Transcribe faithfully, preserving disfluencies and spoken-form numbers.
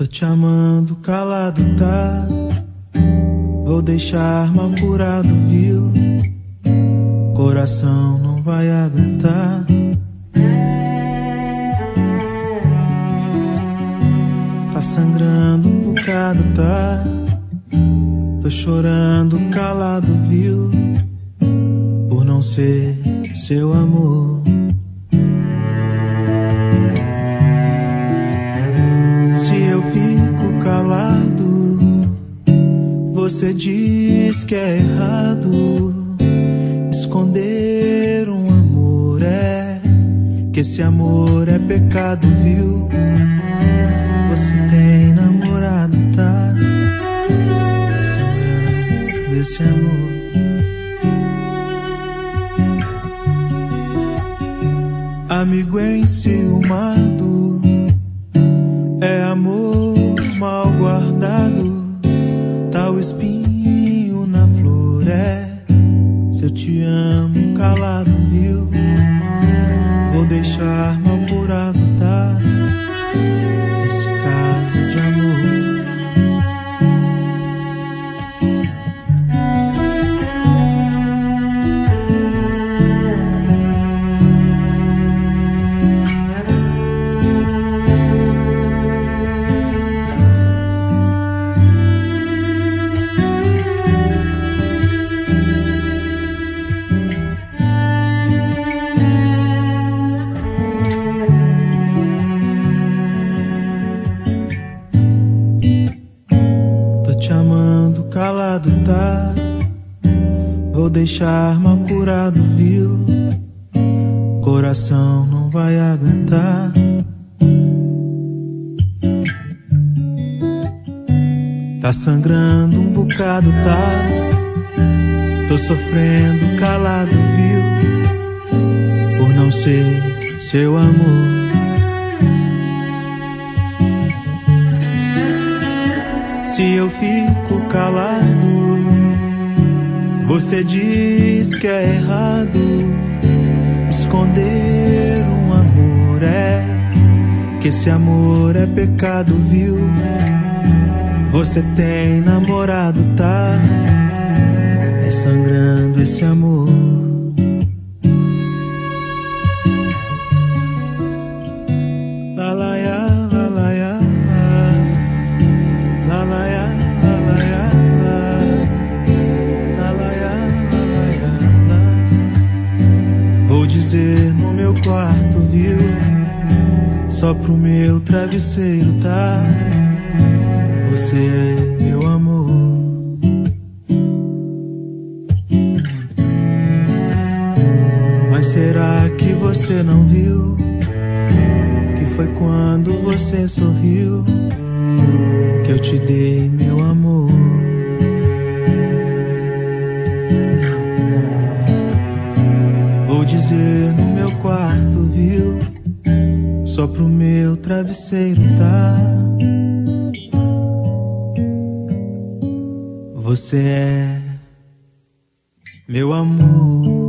Tô te amando calado, tá? Vou deixar mal curado, viu? Coração não vai aguentar. Tá sangrando um bocado, tá? Tô chorando calado, viu? Por não ser seu amor. Se eu fico calado, você diz que é errado. Esconder um amor é, que esse amor é pecado, viu? Você tem namorado, tá? Tá sangrando desse amor. Amigo enciumado, é amor mal guardado. Tá o espinho na flor, é. Se eu te amo calado, viu? Vou deixar mal curado, tá? Nesse caso de amor. Calado, tá? Vou deixar mal curado, viu? Coração não vai aguentar. Tá sangrando um bocado, tá? Tô sofrendo calado, viu? Por não ser seu amor. Se eu fico calado, você diz que é errado. Esconder um amor é, que esse amor é pecado, viu? Você tem namorado, tá? É sangrando esse amor. No meu quarto, viu? Só pro meu travesseiro, tá? Você é meu amor. Mas será que você não viu? Que foi quando você sorriu que eu te dei meu amor. Vou dizer no meu quarto, viu? Só pro meu travesseiro, tá? Você é meu amor.